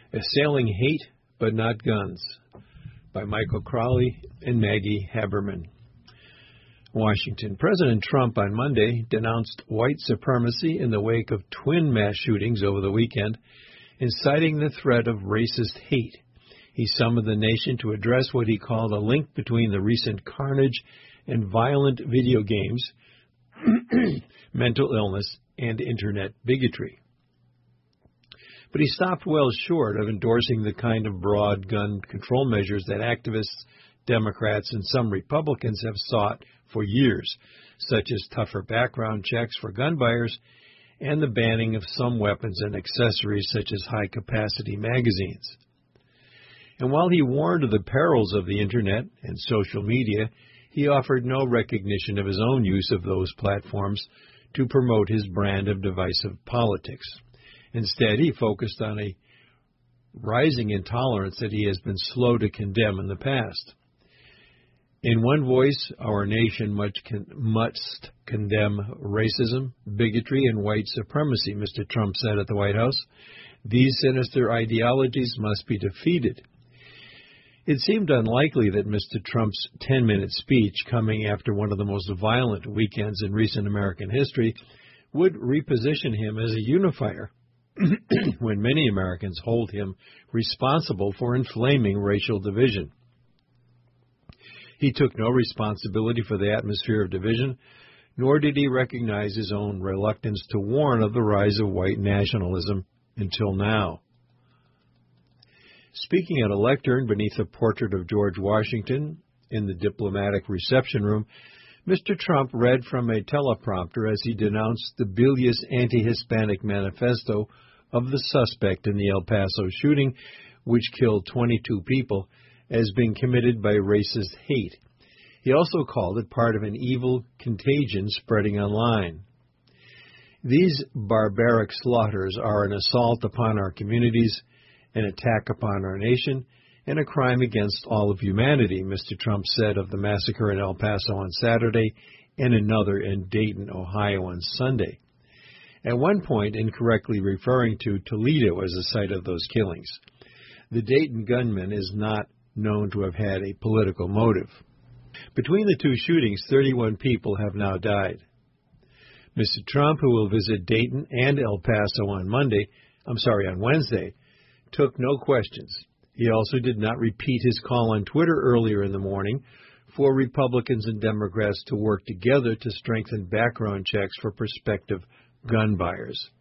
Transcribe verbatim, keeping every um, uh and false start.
Assailing Hate But Not Guns by Michael Crowley and Maggie Haberman. Washington. President Trump on Monday denounced white supremacy in the wake of twin mass shootings over the weekend, inciting the threat of racist hate. He summoned the nation to address what he called a link between the recent carnage and violent video games, mental illness, and internet bigotry. But he stopped well short of endorsing the kind of broad gun control measures that activists, Democrats, and some Republicans have sought for years, such as tougher background checks for gun buyers and the banning of some weapons and accessories such as high-capacity magazines. And while he warned of the perils of the Internet and social media, he offered no recognition of his own use of those platforms to promote his brand of divisive politics. Instead, he focused on a rising intolerance that he has been slow to condemn in the past. In one voice, our nation must, con- must condemn racism, bigotry, and white supremacy, Mister Trump said at the White House. These sinister ideologies must be defeated. It seemed unlikely that Mister Trump's ten-minute speech, coming after one of the most violent weekends in recent American history, would reposition him as a unifier, when many Americans hold him responsible for inflaming racial division. He took no responsibility for the atmosphere of division, nor did he recognize his own reluctance to warn of the rise of white nationalism until now. Speaking at a lectern beneath a portrait of George Washington in the diplomatic reception room, Mister Trump read from a teleprompter as he denounced the bilious anti-Hispanic manifesto of the suspect in the El Paso shooting, which killed twenty-two people, as being committed by racist hate. He also called it part of an evil contagion spreading online. These barbaric slaughters are an assault upon our communities, an attack upon our nation, and a crime against all of humanity, Mister Trump said of the massacre in El Paso on Saturday and another in Dayton, Ohio on Sunday, at one point incorrectly referring to Toledo as the site of those killings. The Dayton gunman is not known to have had a political motive. Between the two shootings, thirty-one people have now died. Mister Trump, who will visit Dayton and El Paso on Monday, I'm sorry, on Wednesday, took no questions. He also did not repeat his call on Twitter earlier in the morning for Republicans and Democrats to work together to strengthen background checks for prospective gun buyers.